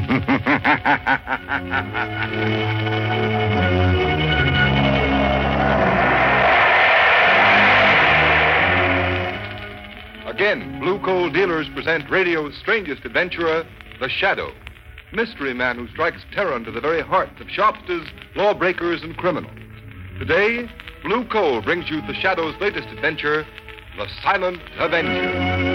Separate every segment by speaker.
Speaker 1: Again, Blue Coal Dealers present radio's strangest adventurer, The Shadow, mystery man who strikes terror into the very hearts of shopsters, lawbreakers, and criminals. Today, Blue Coal brings you The Shadow's latest adventure, The Silent Avenger.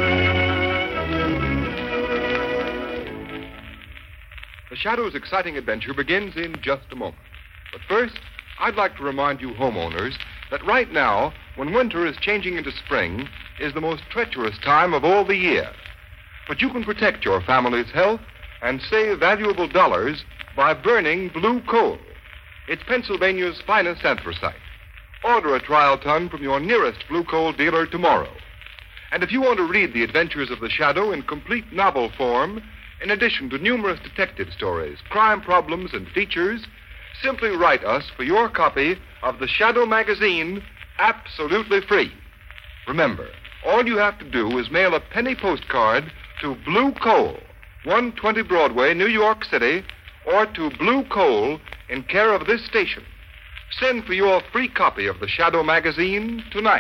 Speaker 1: The Shadow's exciting adventure begins in just a moment. But first, I'd like to remind you homeowners that right now, when winter is changing into spring, is the most treacherous time of all the year. But you can protect your family's health and save valuable dollars by burning blue coal. It's Pennsylvania's finest anthracite. Order a trial ton from your nearest blue coal dealer tomorrow. And if you want to read the adventures of the Shadow in complete novel form, in addition to numerous detective stories, crime problems, and features, simply write us for your copy of the Shadow magazine, absolutely free. Remember, all you have to do is mail a penny postcard to Blue Coal, 120 Broadway, New York City, or to Blue Coal in care of this station. Send for your free copy of the Shadow magazine tonight.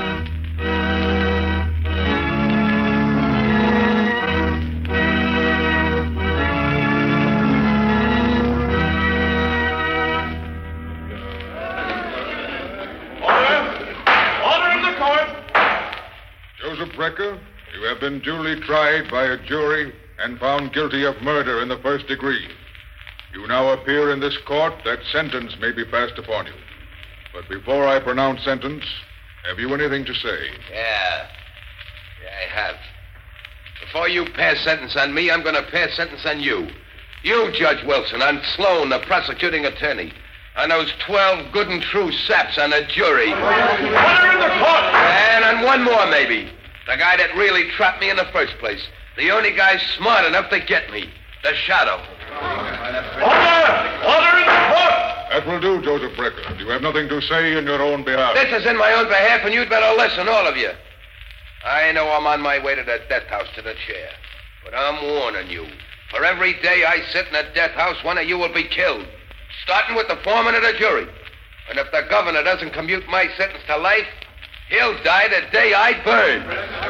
Speaker 2: Brecker, you have been duly tried by a jury and found guilty of murder in the first degree. You now appear in this court that sentence may be passed upon you. But before I pronounce sentence, have you anything to say?
Speaker 3: Yeah, I have. Before you pass sentence on me, I'm going to pass sentence on you. You, Judge Wilson, on Sloan, the prosecuting attorney. On those 12 good and true saps on the jury.
Speaker 4: Order in the court!
Speaker 3: And on one more, maybe. The guy that really trapped me in the first place. The only guy smart enough to get me. The Shadow.
Speaker 4: Order in the court!
Speaker 2: That will do, Joseph Brecker. You have nothing to say in your own behalf.
Speaker 3: This is in my own behalf, and you'd better listen, all of you. I know I'm on my way to the death house, to the chair. But I'm warning you. For every day I sit in a death house, one of you will be killed. Starting with the foreman of the jury. And if the governor doesn't commute my sentence to life, he'll die the day I burn.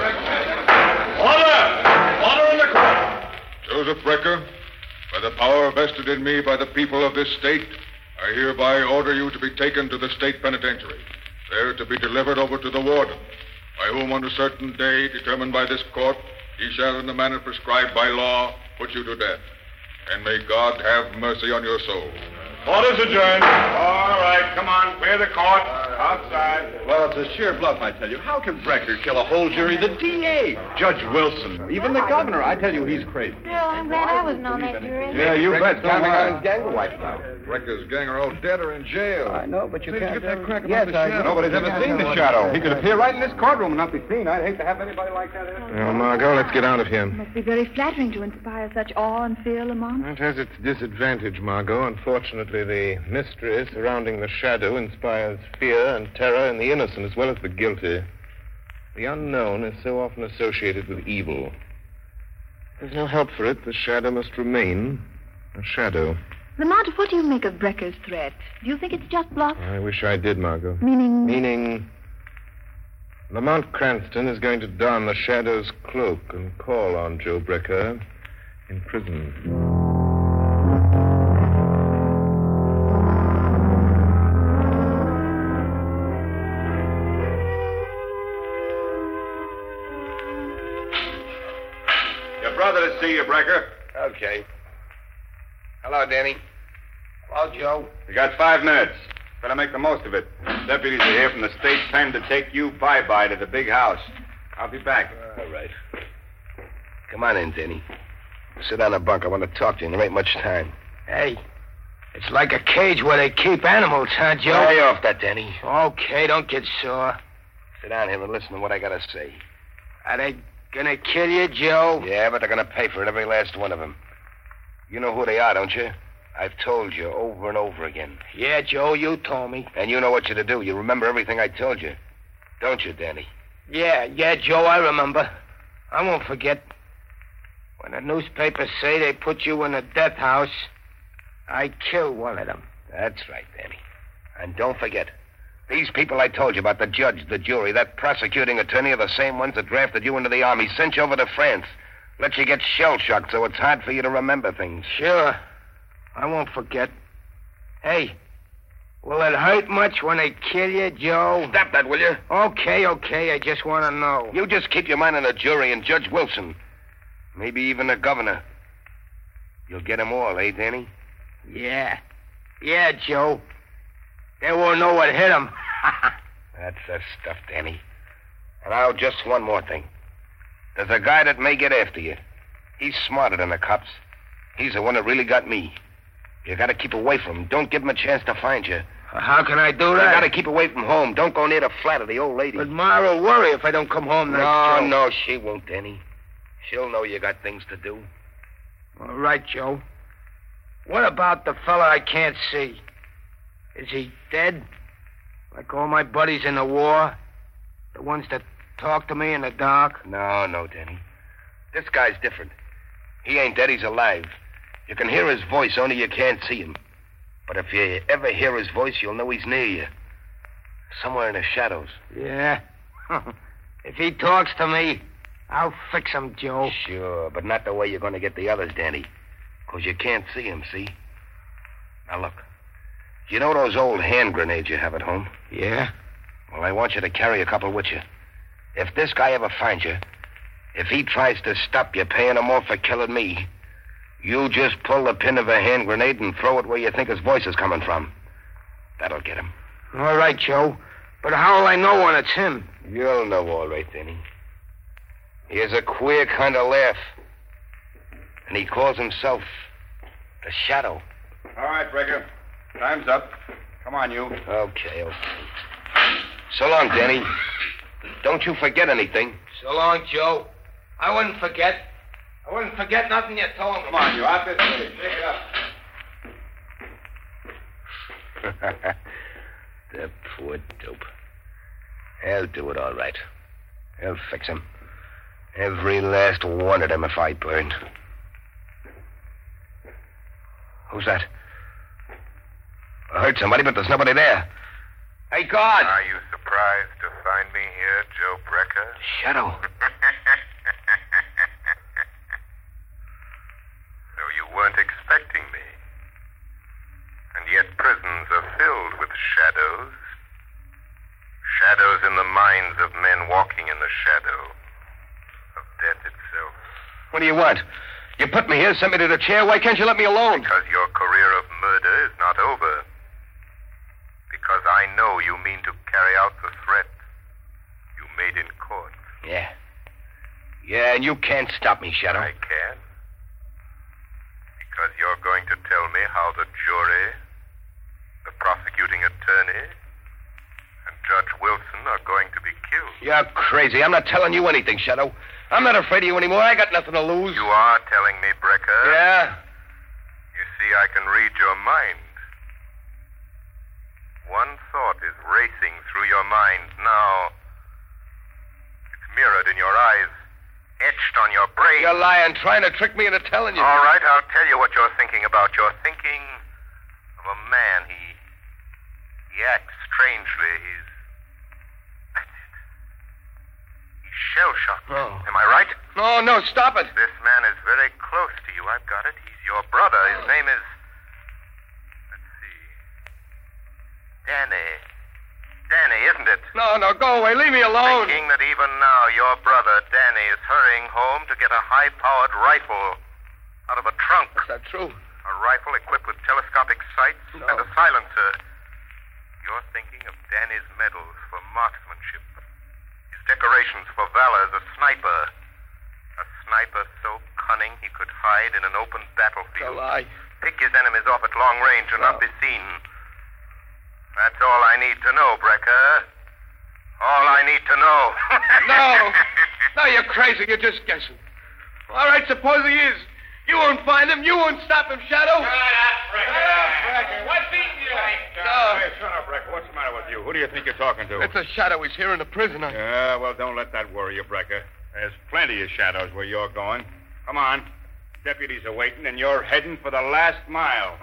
Speaker 4: Order in the court.
Speaker 2: Joseph Brecker, by the power vested in me by the people of this state, I hereby order you to be taken to the state penitentiary, there to be delivered over to the warden, by whom on a certain day determined by this court, he shall in the manner prescribed by law put you to death. And may God have mercy on your soul.
Speaker 4: Order's adjourned. All right, come on, clear the court. Outside.
Speaker 5: Well, it's a sheer bluff, I tell you. How can Brecker kill a whole jury? The DA, Judge Wilson, even the governor. I tell you, he's crazy.
Speaker 6: Bill, I'm glad I wasn't on that jury.
Speaker 5: Yeah, you bet. Time got his gang wiped out.
Speaker 2: Brecker's gang are all dead or in jail.
Speaker 5: I know, but you can't
Speaker 2: get that crack
Speaker 5: yes,
Speaker 2: about the Shadow.
Speaker 5: Nobody's ever seen the Shadow. He could appear right in this courtroom and not be seen. I'd hate to have anybody like that.
Speaker 1: Well, Margot, let's get out of here.
Speaker 6: It must be very flattering to inspire such awe and fear, Lamont.
Speaker 1: It has its disadvantage, Margot. Unfortunately, the mystery surrounding the Shadow inspires fear and terror in the innocent as well as the guilty. The unknown is so often associated with evil. There's no help for it. The Shadow must remain a shadow.
Speaker 6: Lamont, what do you make of Brecker's threat? Do you think it's just bluff?
Speaker 1: I wish I did, Margot.
Speaker 6: Meaning?
Speaker 1: Meaning, Lamont Cranston is going to don the Shadow's cloak and call on Joe Brecker in prison.
Speaker 5: Your brother to see you, Brecker.
Speaker 3: Okay. Hello, Danny. Hello, Joe.
Speaker 5: You got 5 minutes. Better make the most of it. Deputies are here from the state pen to take you bye-bye to the big house. I'll be back.
Speaker 3: All right. Come on in, Danny. Sit on the bunk. I want to talk to you, and there ain't much time. Hey, it's like a cage where they keep animals, huh, Joe? Lay off that, Danny. Okay, don't get sore. Sit down here and listen to what I got to say. Are they gonna kill you, Joe? Yeah, but they're gonna pay for it, every last one of them. You know who they are, don't you? I've told you over and over again. Yeah, Joe, you told me. And you know what you're to do. You remember everything I told you. Don't you, Danny? Yeah, Joe, I remember. I won't forget. When the newspapers say they put you in a death house, I kill one of them. That's right, Danny. And don't forget, these people I told you about, the judge, the jury, that prosecuting attorney are the same ones that drafted you into the army, sent you over to France, let you get shell-shocked so it's hard for you to remember things. Sure. I won't forget. Hey, will it hurt much when they kill you, Joe? Stop that, will you? Okay. I just want to know. You just keep your mind on the jury and Judge Wilson. Maybe even the governor. You'll get them all, eh, Danny? Yeah, Joe. They won't know what hit them. That's the stuff, Danny. And now, just one more thing. There's a guy that may get after you. He's smarter than the cops. He's the one that really got me. You gotta keep away from him. Don't give him a chance to find you. How can I do that? You gotta keep away from home. Don't go near the flat of the old lady. But Ma will worry if I don't come home next. No, she won't, Danny. She'll know you got things to do. All right, Joe. What about the fella I can't see? Is he dead? Like all my buddies in the war? The ones that talk to me in the dark? No, Danny. This guy's different. He ain't dead, he's alive. You can hear his voice, only you can't see him. But if you ever hear his voice, you'll know he's near you. Somewhere in the shadows. Yeah? If he talks to me, I'll fix him, Joe. Sure, but not the way you're going to get the others, Danny. Because you can't see him, see? Now, look. You know those old hand grenades you have at home? Yeah. Well, I want you to carry a couple with you. If this guy ever finds you, if he tries to stop you paying him off for killing me, you just pull the pin of a hand grenade and throw it where you think his voice is coming from. That'll get him. All right, Joe. But how will I know when it's him? You'll know all right, Danny. He has a queer kind of laugh. And he calls himself the Shadow.
Speaker 5: All right, Brecker. Time's up. Come on, you.
Speaker 3: Okay. So long, Danny. Don't you forget anything. So long, Joe. I wouldn't forget. I wouldn't forget nothing you told me.
Speaker 5: Come on, you. Out this way. Shake it up.
Speaker 3: The poor dope. I'll do it all right. I'll fix him. Every last one of them if I burn. Who's that? I heard somebody, but there's nobody there. Hey, guard!
Speaker 7: Are you surprised to find me here, Joe Brecker?
Speaker 3: Shadow.
Speaker 7: So you weren't expecting me. And yet prisons are filled with shadows. Shadows in the minds of men walking in the shadow of death itself.
Speaker 3: What do you want? You put me here, sent me to the chair. Why can't you let me alone?
Speaker 7: Because your career of murder is not over. Because I know you mean to carry out the threat you made in court.
Speaker 3: Yeah. Yeah, and you can't stop me, Shadow.
Speaker 7: I can. Because you're going to tell me how the jury, the prosecuting attorney, and Judge Wilson are going to be killed.
Speaker 3: You're crazy. I'm not telling you anything, Shadow. I'm not afraid of you anymore. I got nothing to lose.
Speaker 7: You are telling me, Brecker.
Speaker 3: Yeah?
Speaker 7: You see, I can read your mind. One thought is racing through your mind now. It's mirrored in your eyes, etched on your brain.
Speaker 3: You're lying, trying to trick me into telling you.
Speaker 7: All right, I'll tell you what you're thinking about. You're thinking of a man. He acts strangely. That's it. He's shell-shocked.
Speaker 3: Oh.
Speaker 7: Am I right?
Speaker 3: No, stop it.
Speaker 7: This man is very close to you. I've got it. He's your brother. His name is... Danny, isn't it?
Speaker 3: No, go away. Leave me alone.
Speaker 7: Thinking that even now your brother, Danny, is hurrying home to get a high-powered rifle out of a trunk.
Speaker 3: Is that true?
Speaker 7: A rifle equipped with telescopic sights and a silencer. You're thinking of Danny's medals for marksmanship. His decorations for valor as a sniper. A sniper so cunning he could hide in an open battlefield.
Speaker 3: It's a lie.
Speaker 7: Pick his enemies off at long range and not be seen. That's all I need to know, Brecker. All I need to know.
Speaker 3: No, you're crazy. You're just guessing. All right, suppose he is. You won't find him. You won't stop him, Shadow.
Speaker 4: Shut up, Brecker. What's beating you?
Speaker 5: Hey, shut up, Brecker. What's the matter with you? Who do you think you're talking to?
Speaker 3: It's a Shadow. He's here in the prison.
Speaker 5: Yeah, well, don't let that worry you, Brecker. There's plenty of shadows where you're going. Come on. Deputies are waiting, and you're heading for the last mile.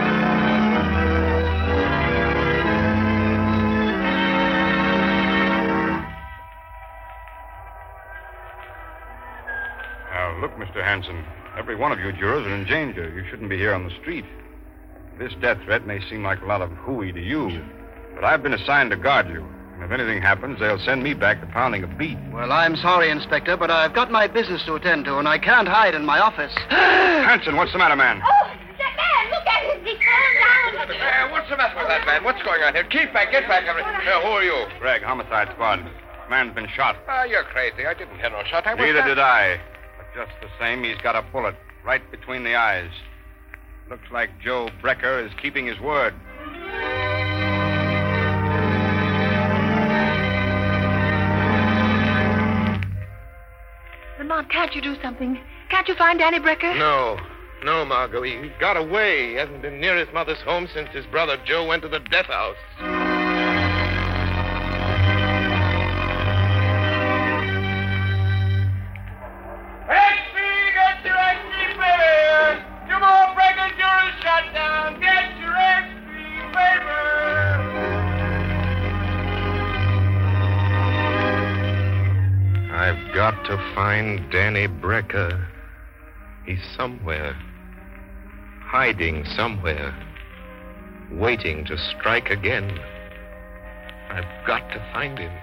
Speaker 5: Now, look, Mr. Hanson. Every one of you jurors are in danger. You shouldn't be here on the street. This death threat may seem like a lot of hooey to you, but I've been assigned to guard you. And if anything happens, they'll send me back to pounding a beat.
Speaker 8: Well, I'm sorry, Inspector, but I've got my business to attend to, and I can't hide in my office.
Speaker 5: Hanson, what's the matter, man?
Speaker 9: Oh, that man, look at him. He's falling down.
Speaker 3: What's the matter with that man? What's going on here? Keep back, get back. Who are you?
Speaker 5: Greg, homicide squad. Man's been shot.
Speaker 3: You're crazy. I didn't hear no shot.
Speaker 5: Neither did I. But just the same, he's got a bullet right between the eyes. Looks like Joe Brecker is keeping his word.
Speaker 6: Lamont, can't you do something? Can't you find Danny Brecker?
Speaker 3: No, Margot. He got away. He hasn't been near his mother's home since his brother Joe went to the death house. I've got to find Danny Brecker. He's somewhere. Hiding somewhere. Waiting to strike again. I've got to find him.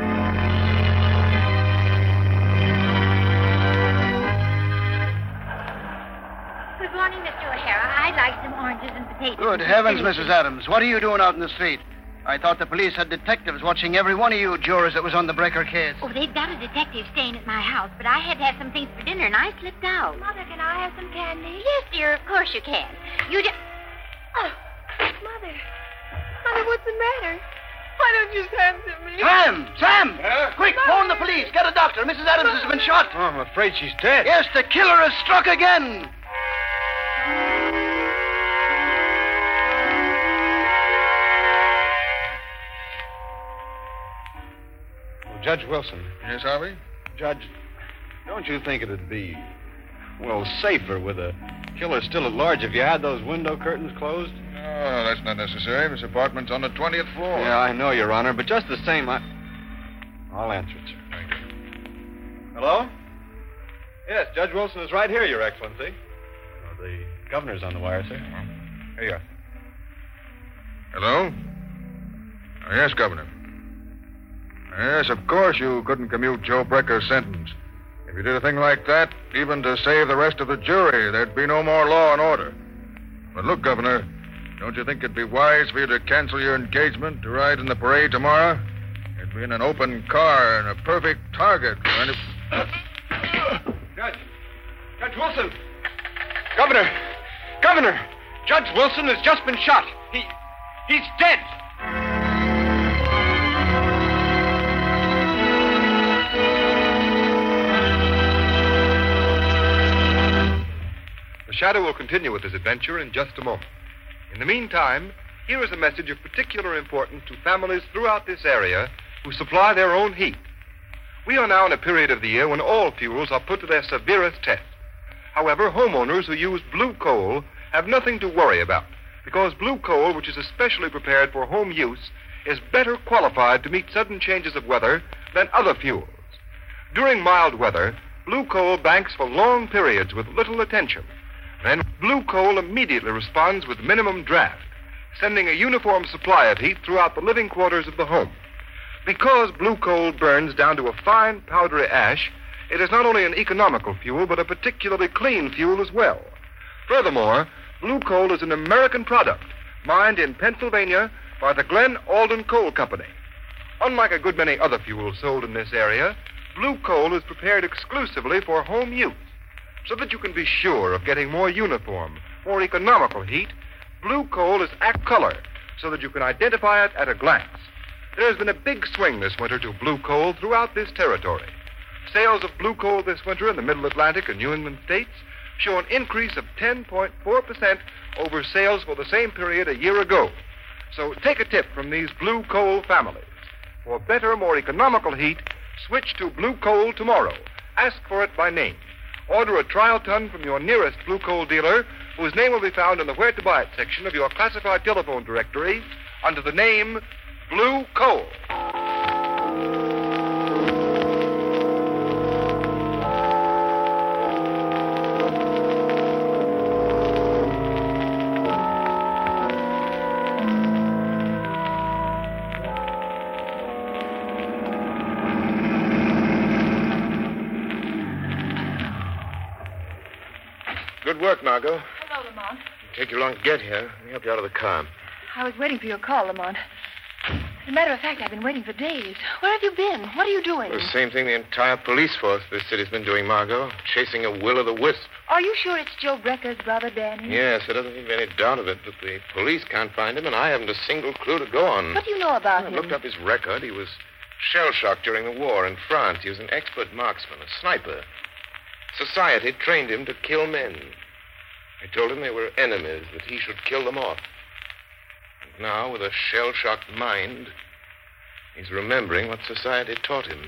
Speaker 9: Good morning, Mr. O'Hara. I'd like some oranges and potatoes.
Speaker 8: Good heavens, Mrs. Adams. What are you doing out in the street? I thought the police had detectives watching every one of you jurors that was on the Brecker case.
Speaker 9: Oh, they've got a detective staying at my house, but I had to have some things for dinner, and I slipped out.
Speaker 6: Mother, can I have some candy?
Speaker 9: Yes, dear, of course you can. You just...
Speaker 6: Oh, Mother. Mother, what's the matter? Why don't you send to me?
Speaker 8: Sam! Quick, phone the police. Get a doctor. Mrs. Adams has been shot.
Speaker 3: Oh, I'm afraid she's dead.
Speaker 8: Yes, the killer has struck again.
Speaker 10: Judge Wilson.
Speaker 2: Yes, Harvey?
Speaker 10: Judge, don't you think it'd be, well, safer with a killer still at large if you had those window curtains closed?
Speaker 2: Oh, that's not necessary. This apartment's on the 20th floor.
Speaker 10: Yeah, I know, Your Honor, but just the same, I'll answer it, sir.
Speaker 2: Thank you.
Speaker 10: Hello? Yes, Judge Wilson is right here, Your Excellency. The governor's on the wire, sir.
Speaker 2: Here you are. Hello? Oh, yes, Governor. Yes, of course you couldn't commute Joe Brecker's sentence. If you did a thing like that, even to save the rest of the jury, there'd be no more law and order. But look, Governor, don't you think it'd be wise for you to cancel your engagement to ride in the parade tomorrow? It'd be in an open car and a perfect target for any...
Speaker 10: Judge Wilson! Governor! Judge Wilson has just been shot. He's dead.
Speaker 1: The Shadow will continue with his adventure in just a moment. In the meantime, here is a message of particular importance to families throughout this area who supply their own heat. We are now in a period of the year when all fuels are put to their severest test. However, homeowners who use blue coal have nothing to worry about, because blue coal, which is especially prepared for home use, is better qualified to meet sudden changes of weather than other fuels. During mild weather, blue coal banks for long periods with little attention. Then blue coal immediately responds with minimum draft, sending a uniform supply of heat throughout the living quarters of the home. Because blue coal burns down to a fine, powdery ash, it is not only an economical fuel, but a particularly clean fuel as well. Furthermore, blue coal is an American product, mined in Pennsylvania by the Glen Alden Coal Company. Unlike a good many other fuels sold in this area, blue coal is prepared exclusively for home use. So that you can be sure of getting more uniform, more economical heat, blue coal is act color, so that you can identify it at a glance. There has been a big swing this winter to blue coal throughout this territory. Sales of blue coal this winter in the Middle Atlantic and New England states show an increase of 10.4% over sales for the same period a year ago. So take a tip from these blue coal families. For better, more economical heat, switch to blue coal tomorrow. Ask for it by name. order a trial ton from your nearest blue coal dealer, whose name will be found in the Where to Buy It section of your classified telephone directory under the name Blue Coal.
Speaker 3: Good work, Margot.
Speaker 6: Hello, Lamont.
Speaker 3: It'll take you long to get here. Let me help you out of the car.
Speaker 6: I was waiting for your call, Lamont. As a matter of fact, I've been waiting for days. Where have you been? What are you doing?
Speaker 3: The same thing the entire police force of this city's been doing, Margot. Chasing a will-o'-the-wisp.
Speaker 6: Are you sure it's Joe Brecker's brother, Danny?
Speaker 3: Yes, there doesn't seem to be any doubt of it, but the police can't find him, and I haven't a single clue to go on.
Speaker 6: What do you know about him?
Speaker 3: I looked up his record. He was shell-shocked during the war in France. He was an expert marksman, a sniper. Society trained him to kill men. I told him they were enemies, that he should kill them off. And now, with a shell-shocked mind, he's remembering what society taught him.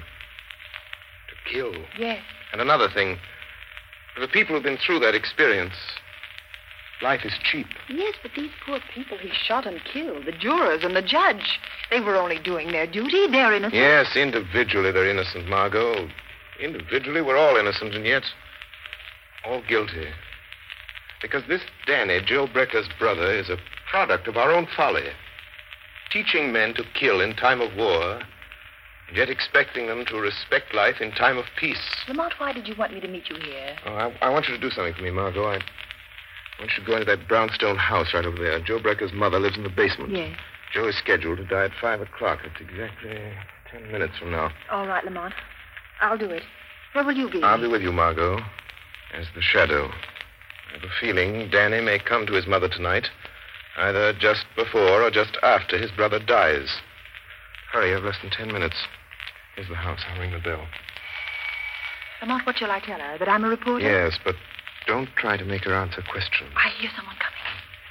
Speaker 3: To kill.
Speaker 6: Yes.
Speaker 3: And another thing, for the people who've been through that experience, life is cheap.
Speaker 6: Yes, but these poor people he shot and killed, the jurors and the judge, they were only doing their duty. They're innocent.
Speaker 3: Yes, individually they're innocent, Margot. Individually, we're all innocent, and yet all guilty. Because this Danny, Joe Brecker's brother, is a product of our own folly. Teaching men to kill in time of war, and yet expecting them to respect life in time of peace.
Speaker 6: Lamont, why did you want me to meet you here?
Speaker 3: Oh, I want you to do something for me, Margot. I want you to go into that brownstone house right over there. Joe Brecker's mother lives in the basement.
Speaker 6: Yes.
Speaker 3: Joe is scheduled to die at 5 o'clock. It's exactly 10 minutes from now.
Speaker 6: All right, Lamont. I'll do it. Where will you be?
Speaker 3: I'll be with you, Margot, as the shadow. I have a feeling Danny may come to his mother tonight, either just before or just after his brother dies. Hurry, you have less than 10 minutes. Here's the house. I'll ring the bell.
Speaker 6: Lamont, what shall I tell her? That I'm a reporter?
Speaker 3: Yes, but don't try to make her answer questions.
Speaker 6: I hear someone coming.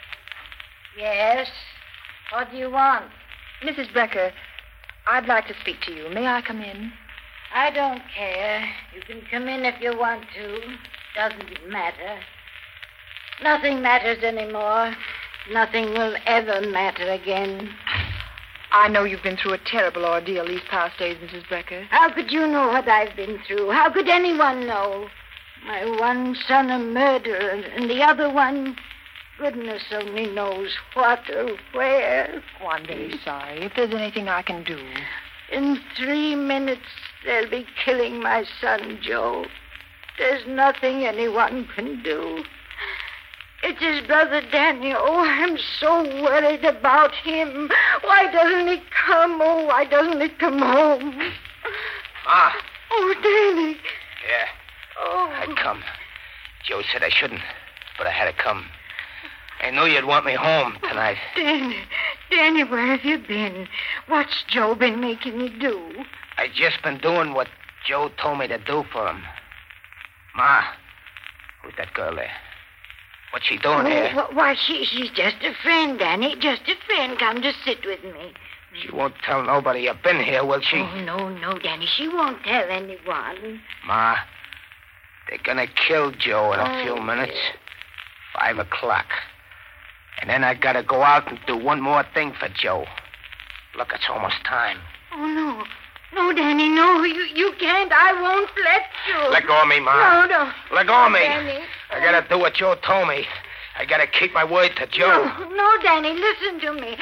Speaker 9: Yes? What do you want?
Speaker 6: Mrs. Brecker, I'd like to speak to you. May I come in?
Speaker 9: I don't care. You can come in if you want to. Doesn't matter. Nothing matters anymore. Nothing will ever matter again.
Speaker 6: I know you've been through a terrible ordeal these past days, Mrs. Brecker.
Speaker 9: How could you know what I've been through? How could anyone know? My one son a murderer, and the other one, goodness only knows what or where.
Speaker 6: Oh, I'm very sorry. If there's anything I can do.
Speaker 9: In 3 minutes, they'll be killing my son, Joe. There's nothing anyone can do. It's his brother, Danny. Oh, I'm so worried about him. Why doesn't he come? Oh, why doesn't he come home?
Speaker 3: Ma.
Speaker 9: Oh, Danny.
Speaker 3: Yeah.
Speaker 9: Oh.
Speaker 3: I'd come. Joe said I shouldn't, but I had to come. I knew you'd want me home tonight.
Speaker 9: Danny, where have you been? What's Joe been making you do?
Speaker 3: I just been doing what Joe told me to do for him. Ma, who's that girl there? What's she doing here?
Speaker 9: Why, she's just a friend, Danny. Just a friend. Come to sit with me.
Speaker 3: She won't tell nobody you've been here, will she?
Speaker 9: Oh, no, Danny. She won't tell anyone.
Speaker 3: Ma, they're gonna kill Joe in a few minutes.
Speaker 9: Yes.
Speaker 3: 5 o'clock. And then I gotta go out and do one more thing for Joe. Look, it's almost time.
Speaker 9: Oh, no. No, Danny, no. You can't. I won't let you.
Speaker 3: Let go of me, Ma.
Speaker 9: No.
Speaker 3: Let go of me.
Speaker 9: Danny.
Speaker 3: I gotta do what Joe told me. I gotta keep my word to Joe.
Speaker 9: No, Danny, listen to me.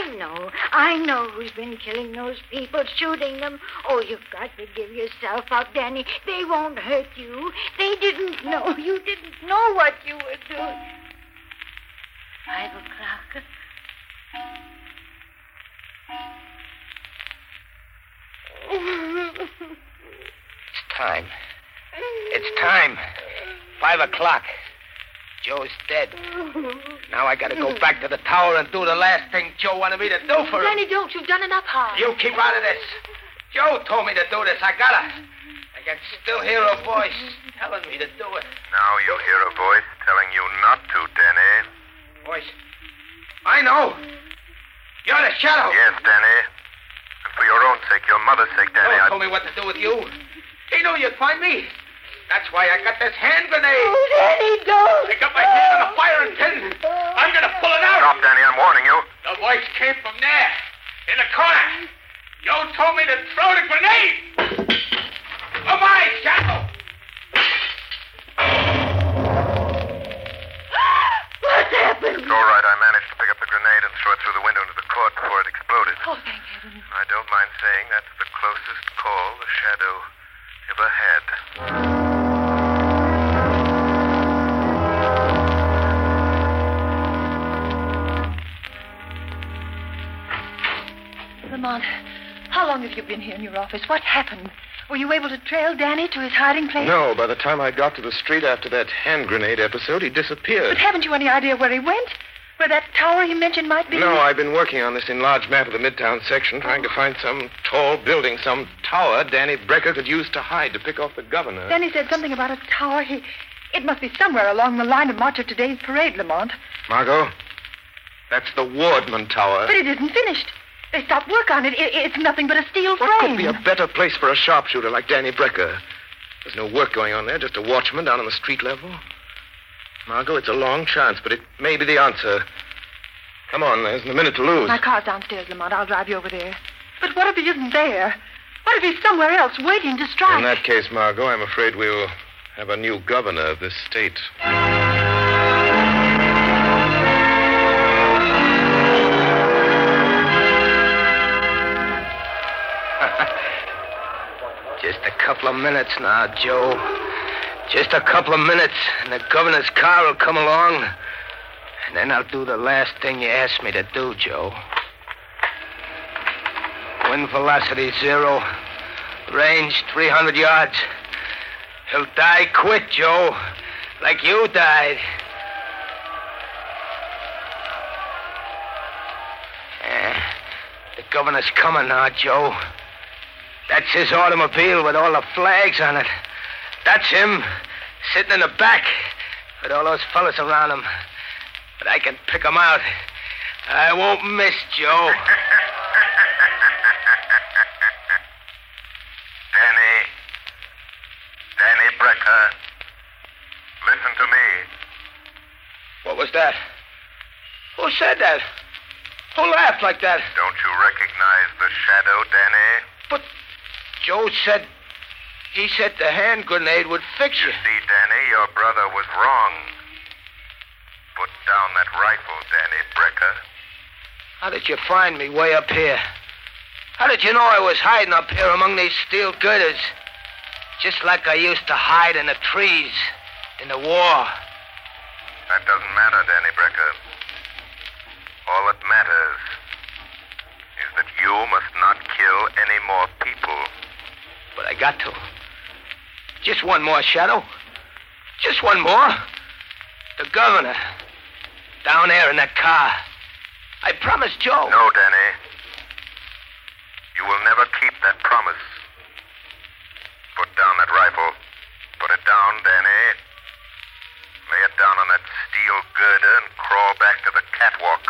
Speaker 9: I know who's been killing those people, shooting them. Oh, you've got to give yourself up, Danny. They won't hurt you. They didn't know. You didn't know what you were doing. 5 o'clock.
Speaker 3: It's time. It's time. 5 o'clock. Joe's dead. Now I gotta go back to the tower and do the last thing Joe wanted me to do for him.
Speaker 6: Danny, don't. You've done enough harm.
Speaker 3: You keep out of this. Joe told me to do this. I gotta. I can still hear a voice telling me to do it.
Speaker 7: Now you hear a voice telling you not to, Danny.
Speaker 3: Voice? I know. You're the shadow.
Speaker 7: Yes, Danny. And for your own sake, your mother's sake, Danny,
Speaker 3: Joe told me what to do with you. He knew you'd find me. That's why I got this hand grenade.
Speaker 9: Oh, Danny, don't.
Speaker 3: I got my hand on the firing pin. I'm going to pull it out.
Speaker 7: Stop, Danny. I'm warning you.
Speaker 3: The voice came from there, in the corner. Joe told me to throw the grenade. Oh, my, Shadow.
Speaker 9: What's happened?
Speaker 7: It's all right. I managed to pick up the grenade and throw it through the window into the court before it exploded.
Speaker 6: Oh, thank heaven.
Speaker 7: I don't mind saying that's the closest call the Shadow ever had.
Speaker 6: Lamont, how long have you been here in your office? What happened? Were you able to trail Danny to his hiding place?
Speaker 11: No, by the time I got to the street after that hand grenade episode, he disappeared.
Speaker 6: But haven't you any idea where he went? Where that tower he mentioned might be?
Speaker 11: No, I've been working on this enlarged map of the Midtown section, trying to find some tall building, some tower Danny Brecker could use to hide, to pick off the governor.
Speaker 6: Danny said something about a tower. It must be somewhere along the line of march of today's parade, Lamont.
Speaker 11: Margot, that's the Wardman Tower.
Speaker 6: But it isn't finished. They stopped work on it. It's nothing but a steel frame.
Speaker 11: What could be a better place for a sharpshooter like Danny Brecker? There's no work going on there, just a watchman down on the street level. Margot, it's a long chance, but it may be the answer. Come on, there isn't a minute to lose.
Speaker 6: My car's downstairs, Lamont. I'll drive you over there. But what if he isn't there? What if he's somewhere else waiting to strike?
Speaker 11: In that case, Margot, I'm afraid we'll have a new governor of this state.
Speaker 3: Just a couple of minutes now, Joe. Just a couple of minutes, and the governor's car will come along. And then I'll do the last thing you asked me to do, Joe. Wind velocity 0. Range 300 yards. He'll die quick, Joe. Like you died. The governor's coming now, Joe. That's his automobile with all the flags on it. That's him, sitting in the back with all those fellas around him. But I can pick him out. I won't miss, Joe.
Speaker 7: Danny Brecker, listen to me.
Speaker 3: What was that? Who said that? Who laughed like that?
Speaker 7: Don't you recognize the Shadow, Danny?
Speaker 3: But Joe said... He said the hand grenade would fix you.
Speaker 7: You see, Danny, your brother was wrong. Put down that rifle, Danny Brecker.
Speaker 3: How did you find me way up here? How did you know I was hiding up here among these steel girders? Just like I used to hide in the trees in the war.
Speaker 7: That doesn't matter, Danny Brecker. All that matters is that you must not kill any more people.
Speaker 3: But I got to. Just one more, Shadow. Just one more. The governor. Down there in that car. I promised Joe.
Speaker 7: No, Danny. You will never keep that promise. Put down that rifle. Put it down, Danny. Lay it down on that steel girder and crawl back to the catwalk.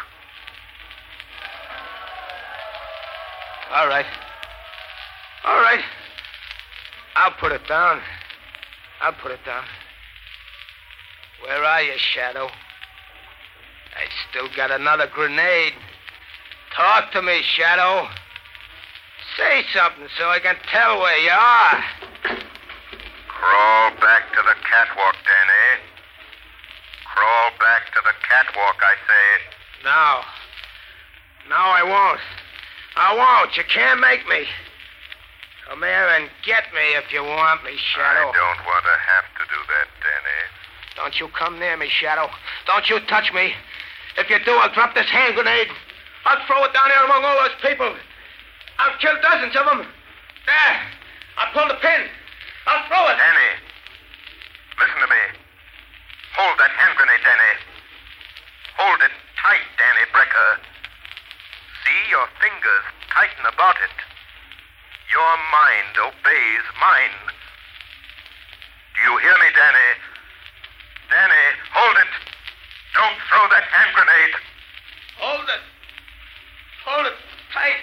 Speaker 3: All right. All right. I'll put it down. I'll put it down. Where are you, Shadow? I still got another grenade. Talk to me, Shadow. Say something so I can tell where you are.
Speaker 7: Crawl back to the catwalk, Danny. Crawl back to the catwalk, I say.
Speaker 3: No. No, I won't. I won't. You can't make me. Come here and get me if you want me, Shadow.
Speaker 7: I don't want to have to do that, Danny.
Speaker 3: Don't you come near me, Shadow. Don't you touch me. If you do, I'll drop this hand grenade. I'll throw it down there among all those people. I'll kill dozens of them. There. I'll pull the pin. I'll throw it.
Speaker 7: Danny, listen to me. Hold that hand grenade, Danny. Hold it tight, Danny Brecker. See your fingers tighten about it. Your mind obeys mine. Do you hear me, Danny? Danny, hold it. Don't throw that hand grenade.
Speaker 3: Hold it. Hold it tight.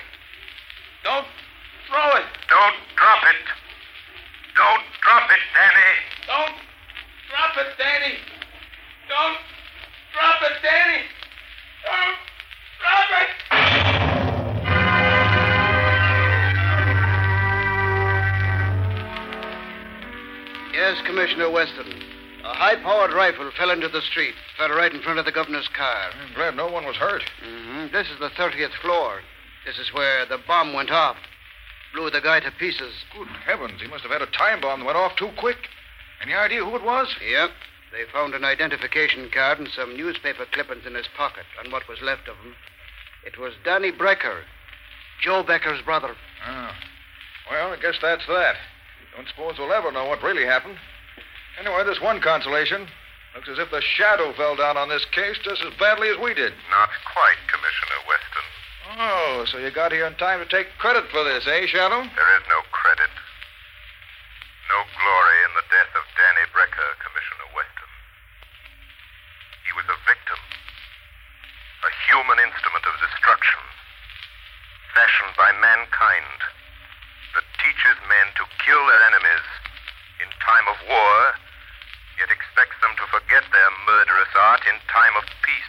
Speaker 3: Don't throw it.
Speaker 7: Don't drop it. Don't drop it, Danny.
Speaker 11: Stop it, Danny! Stop it!
Speaker 8: Yes, Commissioner Weston. A high-powered rifle fell into the street. Fell right in front of the governor's car.
Speaker 10: I'm glad no one was hurt.
Speaker 8: Mm-hmm. This is the 30th floor. This is where the bomb went off. Blew the guy to pieces.
Speaker 10: Good heavens, he must have had a time bomb that went off too quick. Any idea who it was?
Speaker 8: Yep. They found an identification card and some newspaper clippings in his pocket, and what was left of him. It was Danny Brecker, Joe Becker's brother.
Speaker 10: Oh. Well, I guess that's that. Don't suppose we'll ever know what really happened. Anyway, there's one consolation. Looks as if the shadow fell down on this case just as badly as we did.
Speaker 7: Not quite, Commissioner Weston.
Speaker 10: Oh, so you got here in time to take credit for this, eh, Shadow?
Speaker 7: There is no credit. No glory in the death of Danny Brecker, Commissioner Weston. He was a victim. A human instrument of destruction. Fashioned by mankind. That teaches men to kill their enemies in time of war, yet expects them to forget their murderous art in time of peace.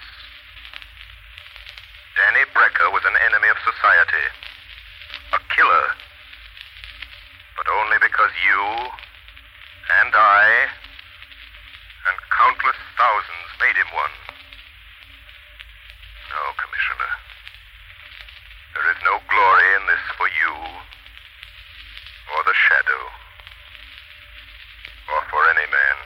Speaker 7: Danny Brecker was an enemy of society. A killer. But only because you and I and countless thousands made him one. No, Commissioner. There is no glory in this for you, or the shadow, or for any man.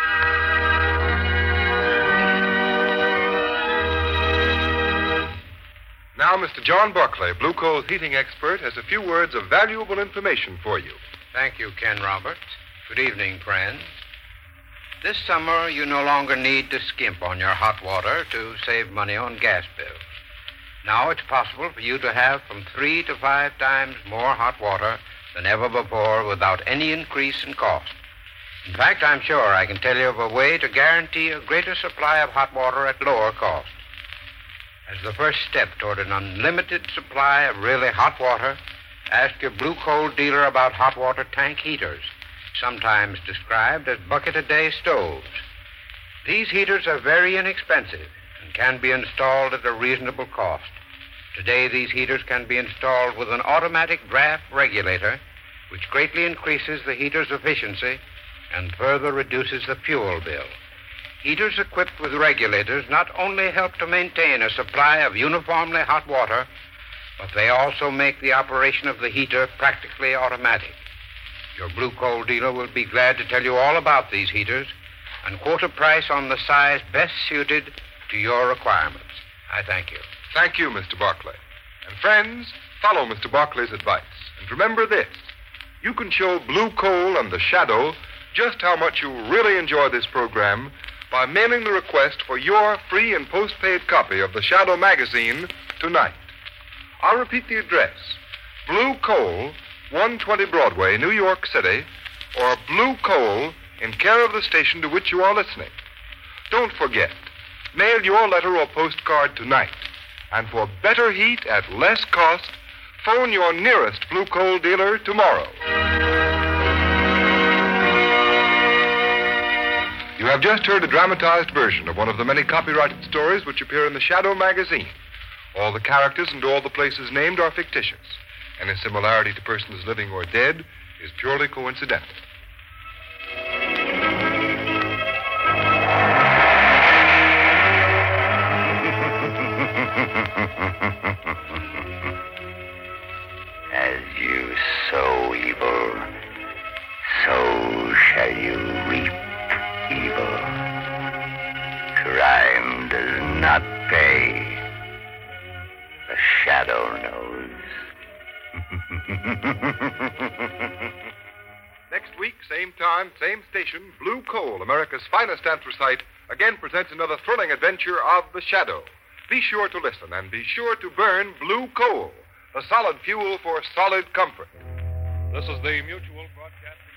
Speaker 1: Now, Mr. John Buckley, Blue Coal's heating expert, has a few words of valuable information for you.
Speaker 12: Thank you, Ken Roberts. Good evening, friends. This summer, you no longer need to skimp on your hot water to save money on gas bills. Now it's possible for you to have from 3 to 5 times more hot water than ever before without any increase in cost. In fact, I'm sure I can tell you of a way to guarantee a greater supply of hot water at lower cost. As the first step toward an unlimited supply of really hot water, ask your Blue Coal dealer about hot water tank heaters, sometimes described as bucket-a-day stoves. These heaters are very inexpensive and can be installed at a reasonable cost. Today, these heaters can be installed with an automatic draft regulator, which greatly increases the heater's efficiency and further reduces the fuel bill. Heaters equipped with regulators not only help to maintain a supply of uniformly hot water, but they also make the operation of the heater practically automatic. Your Blue Coal dealer will be glad to tell you all about these heaters and quote a price on the size best suited to your requirements. I thank you.
Speaker 1: Thank you, Mr. Buckley. And friends, follow Mr. Buckley's advice. And remember this, you can show Blue Coal and the Shadow just how much you really enjoy this program by mailing the request for your free and postpaid copy of the Shadow magazine tonight. I'll repeat the address. Blue Coal, 120 Broadway, New York City, or Blue Coal in care of the station to which you are listening. Don't forget, mail your letter or postcard tonight. And for better heat at less cost, phone your nearest Blue Coal dealer tomorrow. You have just heard a dramatized version of one of the many copyrighted stories which appear in the Shadow magazine. All the characters and all the places named are fictitious. Any similarity to persons living or dead is purely coincidental.
Speaker 3: As you sow evil, so shall you reap evil. Crime does not pay. The Shadow knows.
Speaker 1: Next week, same time, same station, Blue Coal, America's finest anthracite, again presents another thrilling adventure of the Shadow. Be sure to listen and be sure to burn Blue Coal, the solid fuel for solid comfort.
Speaker 5: This is the Mutual Broadcast.